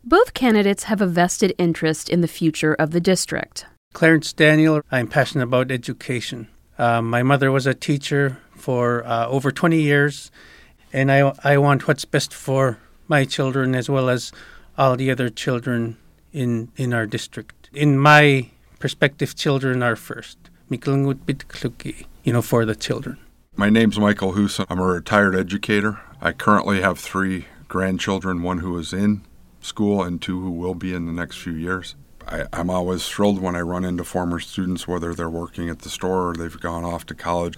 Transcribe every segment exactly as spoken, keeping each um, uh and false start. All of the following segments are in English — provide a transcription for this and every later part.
Both candidates have a vested interest in the future of the district. Clarence Daniel, I'm passionate about education. Uh, my mother was a teacher for uh, over twenty years, and I, I want what's best for my children as well as all the other children in, in our district. In my perspective, children are first. You know, for the children. My name's Michael Husa. I'm a retired educator. I currently have three grandchildren, one who is in school and two who will be in the next few years. I, I'm always thrilled when I run into former students, whether they're working at the store or they've gone off to college.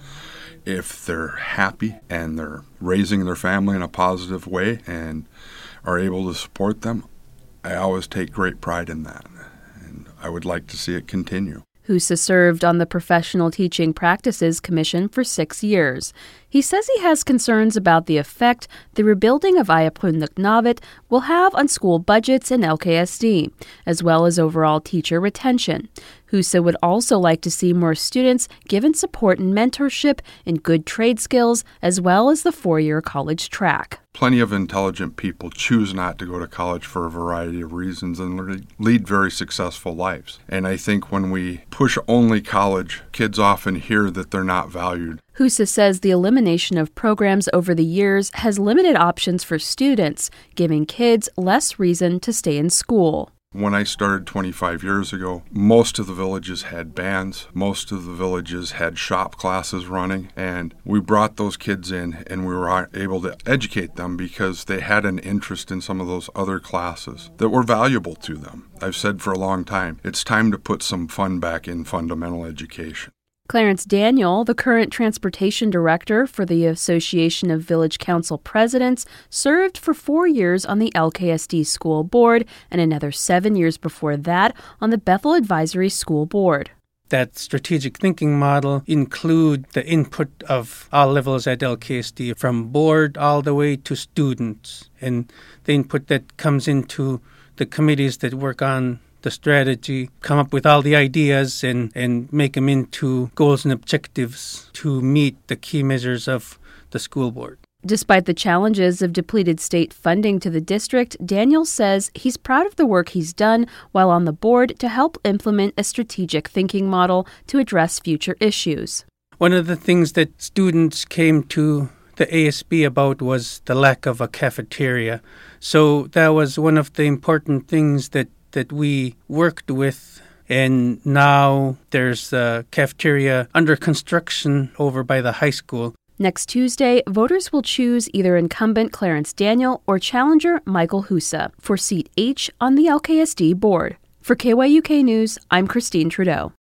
If they're happy and they're raising their family in a positive way and are able to support them, I always take great pride in that, and I would like to see it continue. Husa served on the Professional Teaching Practices Commission for six years. He says he has concerns about the effect the rebuilding of Ayapunuknavit will have on school budgets in L K S D, as well as overall teacher retention. Husa would also like to see more students given support and mentorship in good trade skills, as well as the four-year college track. Plenty of intelligent people choose not to go to college for a variety of reasons and lead very successful lives. And I think when we push only college, kids often hear that they're not valued. Husa says the elimination of programs over the years has limited options for students, giving kids less reason to stay in school. When I started twenty-five years ago, most of the villages had bands, most of the villages had shop classes running, and we brought those kids in and we were able to educate them because they had an interest in some of those other classes that were valuable to them. I've said for a long time, it's time to put some fun back in fundamental education. Clarence Daniel, the current transportation director for the Association of Village Council Presidents, served for four years on the L K S D School Board and another seven years before that on the Bethel Advisory School Board. That strategic thinking model include the input of all levels at L K S D, from board all the way to students, and the input that comes into the committees that work on the strategy, come up with all the ideas and, and make them into goals and objectives to meet the key measures of the school board. Despite the challenges of depleted state funding to the district, Daniel says he's proud of the work he's done while on the board to help implement a strategic thinking model to address future issues. One of the things that students came to the A S B about was the lack of a cafeteria. So that was one of the important things that that we worked with, and now there's a cafeteria under construction over by the high school. Next Tuesday, voters will choose either incumbent Clarence Daniel or challenger Michael Husa for seat H on the L K S D board. For K Y U K News, I'm Christine Trudeau.